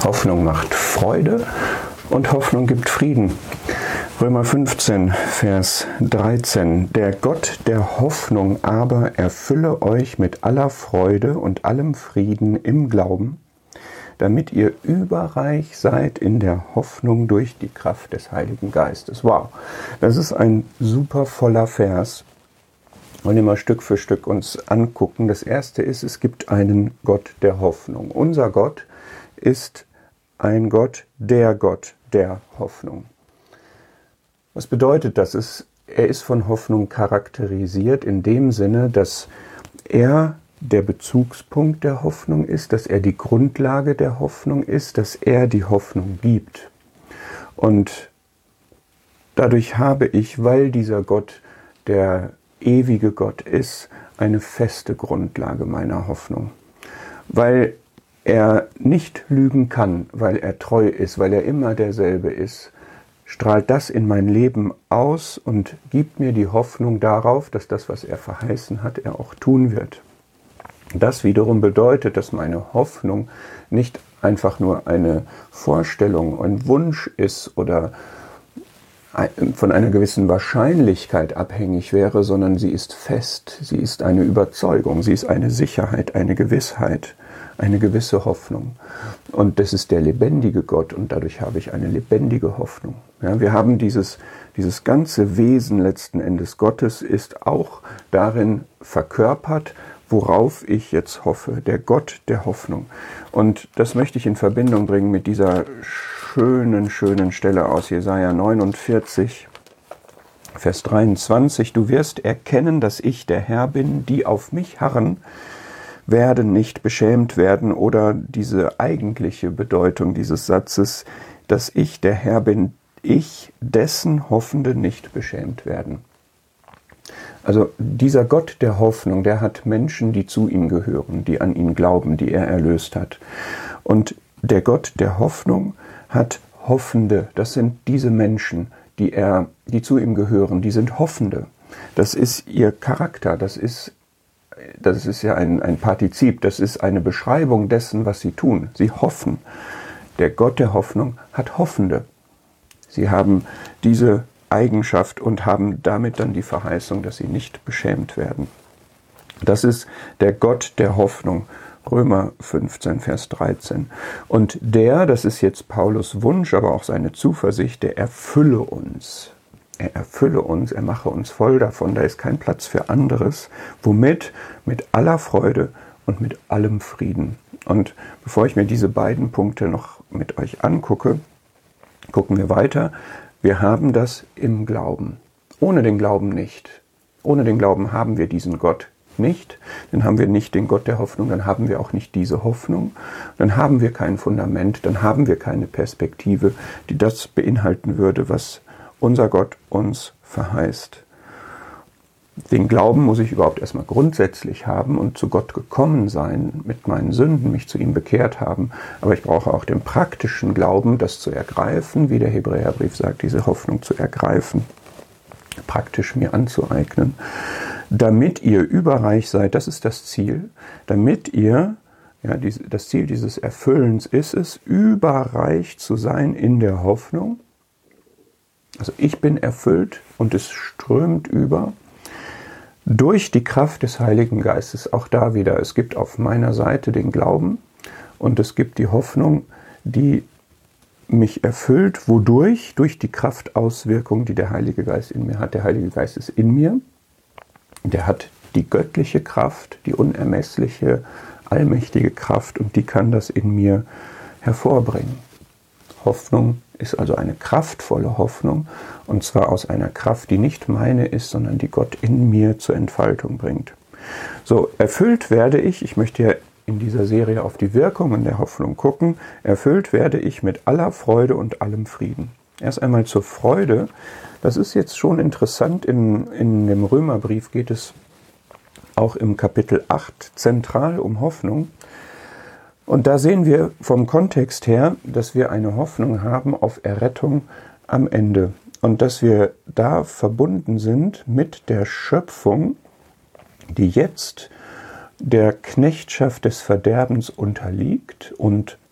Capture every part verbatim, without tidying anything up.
Hoffnung macht Freude und Hoffnung gibt Frieden. Römer fünfzehn, Vers dreizehn. Der Gott der Hoffnung aber erfülle euch mit aller Freude und allem Frieden im Glauben, damit ihr überreich seid in der Hoffnung durch die Kraft des Heiligen Geistes. Wow, das ist ein super voller Vers. Und immer Stück für Stück uns angucken. Das erste ist, es gibt einen Gott der Hoffnung. Unser Gott ist ein Gott, der Gott der Hoffnung. Was bedeutet das? Es, er ist von Hoffnung charakterisiert in dem Sinne, dass er der Bezugspunkt der Hoffnung ist, dass er die Grundlage der Hoffnung ist, dass er die Hoffnung gibt. Und dadurch habe ich, weil dieser Gott der ewige Gott ist, eine feste Grundlage meiner Hoffnung. Weil er nicht lügen kann, weil er treu ist, weil er immer derselbe ist, strahlt das in mein Leben aus und gibt mir die Hoffnung darauf, dass das, was er verheißen hat, er auch tun wird. Das wiederum bedeutet, dass meine Hoffnung nicht einfach nur eine Vorstellung, ein Wunsch ist oder von einer gewissen Wahrscheinlichkeit abhängig wäre, sondern sie ist fest, sie ist eine Überzeugung, sie ist eine Sicherheit, eine Gewissheit, eine gewisse Hoffnung. Und das ist der lebendige Gott und dadurch habe ich eine lebendige Hoffnung. Ja, wir haben dieses, dieses ganze Wesen letzten Endes Gottes ist auch darin verkörpert, worauf ich jetzt hoffe, der Gott der Hoffnung. Und das möchte ich in Verbindung bringen mit dieser schönen, schönen Stelle aus Jesaja neunundvierzig, Vers dreiundzwanzig. Du wirst erkennen, dass ich der Herr bin, die auf mich harren, werden nicht beschämt werden. Oder diese eigentliche Bedeutung dieses Satzes, dass ich der Herr bin, ich, dessen Hoffende nicht beschämt werden. Also dieser Gott der Hoffnung, der hat Menschen, die zu ihm gehören, die an ihn glauben, die er erlöst hat. Und der Gott der Hoffnung hat Hoffende. Das sind diese Menschen, die er, die zu ihm gehören, die sind Hoffende. Das ist ihr Charakter, das ist, das ist ja ein, ein Partizip, das ist eine Beschreibung dessen, was sie tun. Sie hoffen. Der Gott der Hoffnung hat Hoffende. Sie haben diese Eigenschaft und haben damit dann die Verheißung, dass sie nicht beschämt werden. Das ist der Gott der Hoffnung. Römer fünfzehn, Vers dreizehn. Und der, das ist jetzt Paulus Wunsch, aber auch seine Zuversicht, der erfülle uns. Er erfülle uns, er mache uns voll davon, da ist kein Platz für anderes. Womit? Mit aller Freude und mit allem Frieden. Und bevor ich mir diese beiden Punkte noch mit euch angucke, gucken wir weiter. Wir haben das im Glauben. Ohne den Glauben nicht. Ohne den Glauben haben wir diesen Gott nicht. Dann haben wir nicht den Gott der Hoffnung, dann haben wir auch nicht diese Hoffnung. Dann haben wir kein Fundament, dann haben wir keine Perspektive, die das beinhalten würde, was unser Gott uns verheißt. Den Glauben muss ich überhaupt erstmal grundsätzlich haben und zu Gott gekommen sein, mit meinen Sünden mich zu ihm bekehrt haben. Aber ich brauche auch den praktischen Glauben, das zu ergreifen, wie der Hebräerbrief sagt, diese Hoffnung zu ergreifen, praktisch mir anzueignen, damit ihr überreich seid, das ist das Ziel, damit ihr, ja, das Ziel dieses Erfüllens ist es, überreich zu sein in der Hoffnung. Also ich bin erfüllt und es strömt über. Durch die Kraft des Heiligen Geistes, auch da wieder, es gibt auf meiner Seite den Glauben und es gibt die Hoffnung, die mich erfüllt, wodurch? Durch die Kraftauswirkung, die der Heilige Geist in mir hat. Der Heilige Geist ist in mir, der hat die göttliche Kraft, die unermessliche, allmächtige Kraft und die kann das in mir hervorbringen. Hoffnung ist also eine kraftvolle Hoffnung und zwar aus einer Kraft, die nicht meine ist, sondern die Gott in mir zur Entfaltung bringt. So, erfüllt werde ich, ich möchte ja in dieser Serie auf die Wirkungen der Hoffnung gucken, erfüllt werde ich mit aller Freude und allem Frieden. Erst einmal zur Freude, das ist jetzt schon interessant, in, in dem Römerbrief geht es auch im Kapitel acht zentral um Hoffnung. Und da sehen wir vom Kontext her, dass wir eine Hoffnung haben auf Errettung am Ende. Und dass wir da verbunden sind mit der Schöpfung, die jetzt der Knechtschaft des Verderbens unterliegt und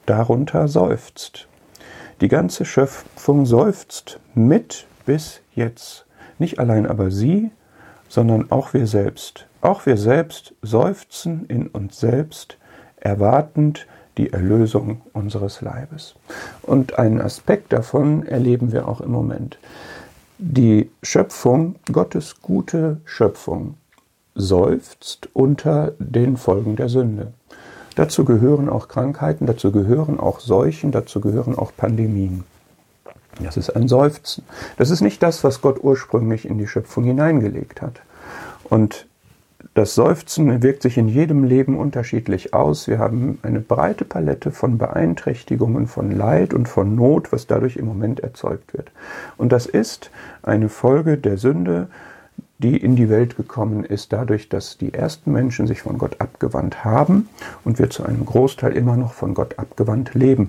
darunter seufzt. Die ganze Schöpfung seufzt mit bis jetzt. Nicht allein aber sie, sondern auch wir selbst. Auch wir selbst seufzen in uns selbst, erwartend die Erlösung unseres Leibes. Und einen Aspekt davon erleben wir auch im Moment. Die Schöpfung, Gottes gute Schöpfung, seufzt unter den Folgen der Sünde. Dazu gehören auch Krankheiten, dazu gehören auch Seuchen, dazu gehören auch Pandemien. Das ist ein Seufzen. Das ist nicht das, was Gott ursprünglich in die Schöpfung hineingelegt hat. Und das Seufzen wirkt sich in jedem Leben unterschiedlich aus. Wir haben eine breite Palette von Beeinträchtigungen, von Leid und von Not, was dadurch im Moment erzeugt wird. Und das ist eine Folge der Sünde, die in die Welt gekommen ist, dadurch, dass die ersten Menschen sich von Gott abgewandt haben und wir zu einem Großteil immer noch von Gott abgewandt leben.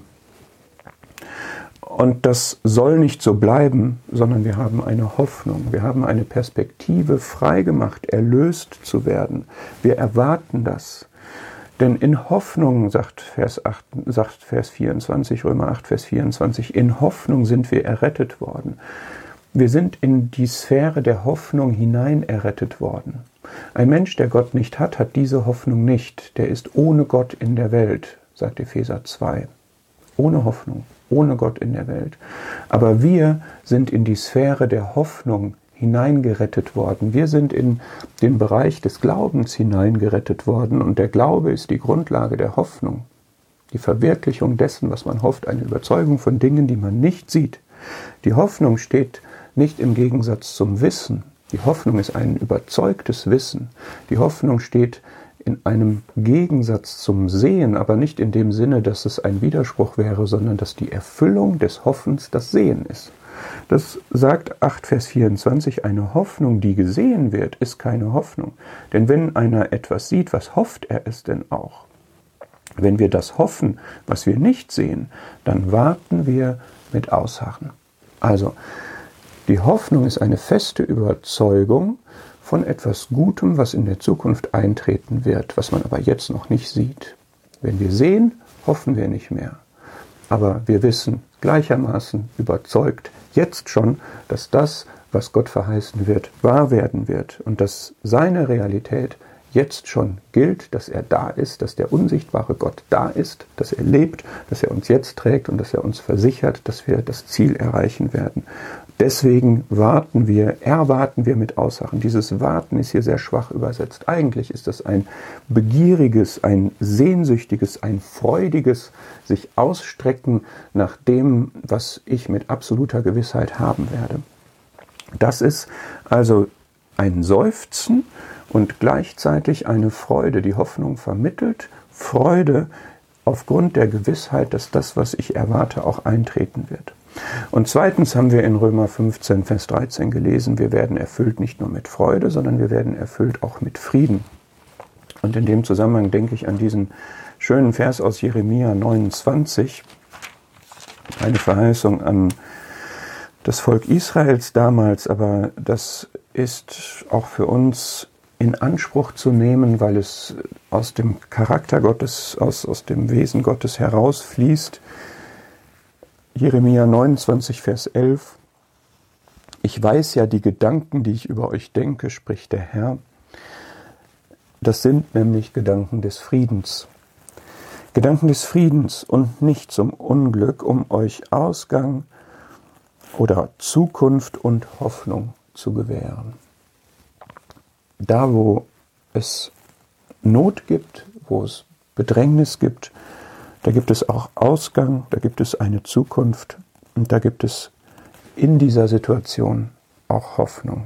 Und das soll nicht so bleiben, sondern wir haben eine Hoffnung, wir haben eine Perspektive, frei gemacht, erlöst zu werden. Wir erwarten das. Denn in Hoffnung, sagt Vers, acht, sagt Vers vierundzwanzig, Römer acht, Vers vierundzwanzig, in Hoffnung sind wir errettet worden. Wir sind in die Sphäre der Hoffnung hinein errettet worden. Ein Mensch, der Gott nicht hat, hat diese Hoffnung nicht. Der ist ohne Gott in der Welt, sagt Epheser zwei. Ohne Hoffnung, ohne Gott in der Welt. Aber wir sind in die Sphäre der Hoffnung hineingerettet worden. Wir sind in den Bereich des Glaubens hineingerettet worden. Und der Glaube ist die Grundlage der Hoffnung. Die Verwirklichung dessen, was man hofft, eine Überzeugung von Dingen, die man nicht sieht. Die Hoffnung steht nicht im Gegensatz zum Wissen. Die Hoffnung ist ein überzeugtes Wissen. Die Hoffnung steht in einem Gegensatz zum Sehen, aber nicht in dem Sinne, dass es ein Widerspruch wäre, sondern dass die Erfüllung des Hoffens das Sehen ist. Das sagt acht Vers vierundzwanzig, eine Hoffnung, die gesehen wird, ist keine Hoffnung. Denn wenn einer etwas sieht, was hofft er es denn auch? Wenn wir das hoffen, was wir nicht sehen, dann warten wir mit Ausharren. Also, die Hoffnung ist eine feste Überzeugung von etwas Gutem, was in der Zukunft eintreten wird, was man aber jetzt noch nicht sieht. Wenn wir sehen, hoffen wir nicht mehr. Aber wir wissen gleichermaßen überzeugt jetzt schon, dass das, was Gott verheißen wird, wahr werden wird und dass seine Realität jetzt schon gilt, dass er da ist, dass der unsichtbare Gott da ist, dass er lebt, dass er uns jetzt trägt und dass er uns versichert, dass wir das Ziel erreichen werden. Deswegen warten wir, erwarten wir mit Ausharren. Dieses Warten ist hier sehr schwach übersetzt. Eigentlich ist das ein begieriges, ein sehnsüchtiges, ein freudiges sich ausstrecken nach dem, was ich mit absoluter Gewissheit haben werde. Das ist also ein Seufzen und gleichzeitig eine Freude, die Hoffnung vermittelt, Freude aufgrund der Gewissheit, dass das, was ich erwarte, auch eintreten wird. Und zweitens haben wir in Römer fünfzehn, Vers dreizehn gelesen, wir werden erfüllt nicht nur mit Freude, sondern wir werden erfüllt auch mit Frieden. Und in dem Zusammenhang denke ich an diesen schönen Vers aus Jeremia neunundzwanzig, eine Verheißung an das Volk Israels damals, aber das ist auch für uns in Anspruch zu nehmen, weil es aus dem Charakter Gottes, aus, aus dem Wesen Gottes herausfließt. Jeremia neunundzwanzig, Vers elf. Ich weiß ja die Gedanken, die ich über euch denke, spricht der Herr. Das sind nämlich Gedanken des Friedens. Gedanken des Friedens und nicht zum Unglück, um euch Ausgang oder Zukunft und Hoffnung zu gewähren. Da, wo es Not gibt, wo es Bedrängnis gibt, da gibt es auch Ausgang, da gibt es eine Zukunft und da gibt es in dieser Situation auch Hoffnung.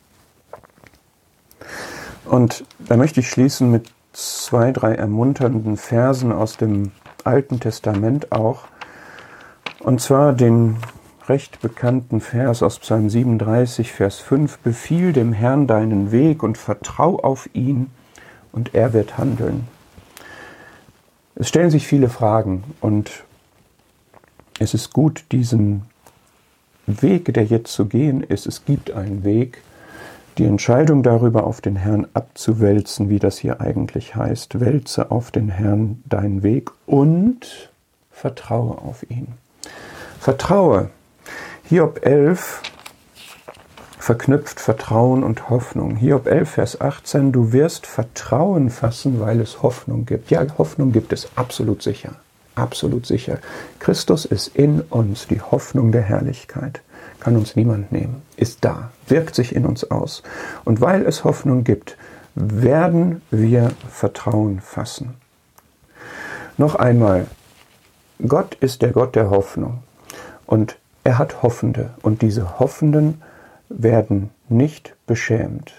Und da möchte ich schließen mit zwei, drei ermunternden Versen aus dem Alten Testament auch. Und zwar den recht bekannten Vers aus Psalm siebenunddreißig, Vers fünf. Befiehl dem Herrn deinen Weg und vertrau auf ihn und er wird handeln. Es stellen sich viele Fragen und es ist gut, diesen Weg, der jetzt zu gehen ist, es gibt einen Weg, die Entscheidung darüber auf den Herrn abzuwälzen, wie das hier eigentlich heißt. Wälze auf den Herrn deinen Weg und vertraue auf ihn. Vertraue. Hiob elf verknüpft Vertrauen und Hoffnung. Hiob elf, Vers achtzehn, du wirst Vertrauen fassen, weil es Hoffnung gibt. Ja, Hoffnung gibt es, absolut sicher. Absolut sicher. Christus ist in uns, die Hoffnung der Herrlichkeit. Kann uns niemand nehmen. Ist da, wirkt sich in uns aus. Und weil es Hoffnung gibt, werden wir Vertrauen fassen. Noch einmal, Gott ist der Gott der Hoffnung. Und er hat Hoffende. Und diese Hoffenden werden nicht beschämt.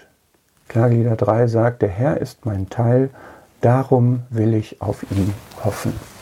Klagelieder drei sagt, der Herr ist mein Teil, darum will ich auf ihn hoffen.